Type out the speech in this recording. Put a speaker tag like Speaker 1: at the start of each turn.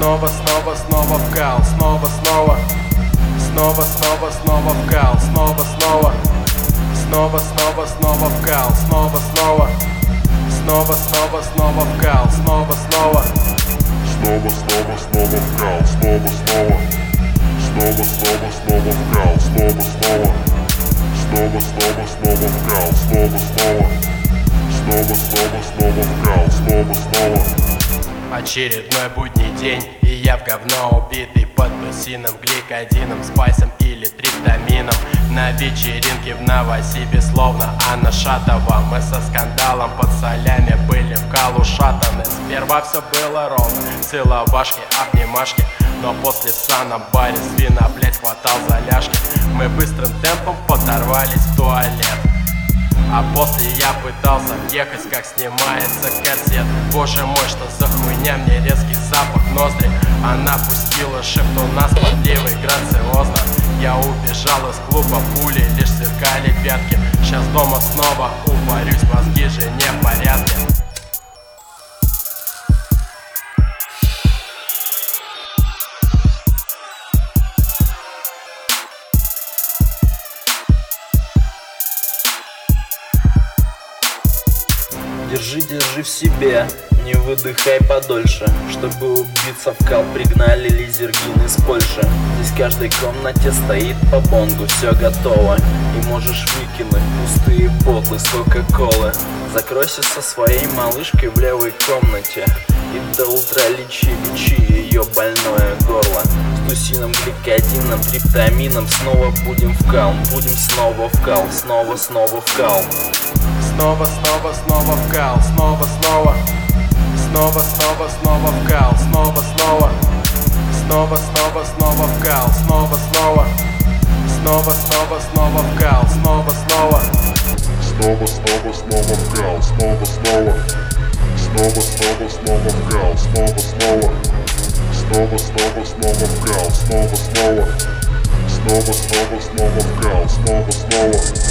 Speaker 1: Снова, снова, снова в кал, снова, снова. Снова, снова, снова в кал, снова, снова. Снова, снова, снова в кал, снова, снова. Снова, снова, снова в кал, снова, снова.
Speaker 2: Снова, снова, снова в кал, снова, снова. Снова, снова, снова в кал, снова, снова. Снова, снова, снова в кал, снова, снова. Снова, снова, снова в кал, снова, снова.
Speaker 1: Очередной будний день, и я в говно убитый под тусином, гликодином, спайсом или триптамином. На вечеринке в Новосибе, словно Анна Шатова, мы со скандалом под солями были в калу шатаны. Сперва все было ровно, целовашки, обнимашки, но после в санном баре свина, блять, хватал за ляжки. Мы быстрым темпом подорвались в туалет, а после я пытался въехать, как снимается корсет. Боже мой, что за хуйня, мне резкий запах ноздри. Она пустила шифт у нас подливой грациозно. Я убежал из клуба, пули лишь сверкали пятки. Сейчас дома снова упарюсь, мозги же не в порядке.
Speaker 3: Держи, держи в себе, не выдыхай подольше. Чтобы убиться в кал, пригнали лизергин из Польши. Здесь в каждой комнате стоит по бонгу, все готово. И можешь выкинуть пустые ботлы с кока-колы. Закройся со своей малышкой в левой комнате и до утра лечи ее больное горло. С тусином, гликодином, триптамином снова будем в кал. Будем снова в кал, снова, снова в кал.
Speaker 1: Снова, снова, снова в кал, снова, снова. Снова, снова, снова в кал, снова, снова. Снова, снова, снова в кал, снова, снова. Снова, снова, снова в кал, снова, снова.
Speaker 2: Снова, снова, снова в кал, снова, снова. Снова, снова, снова в кал, снова, снова. Снова, снова, снова в кал, снова, снова. Снова, снова, снова в кал, снова, снова.